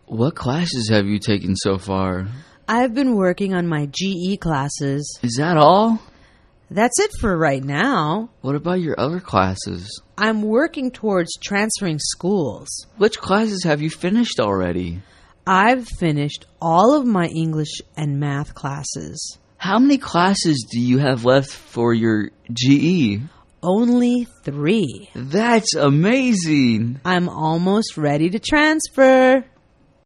What classes have you taken so far? I've been working on my GE classes. Is that all? That's it for right now. What about your other classes? I'm working towards transferring schools. Which classes have you finished already? I've finished all of my English and math classes. How many classes do you have left for your GE? Only 3. That's amazing! I'm almost ready to transfer.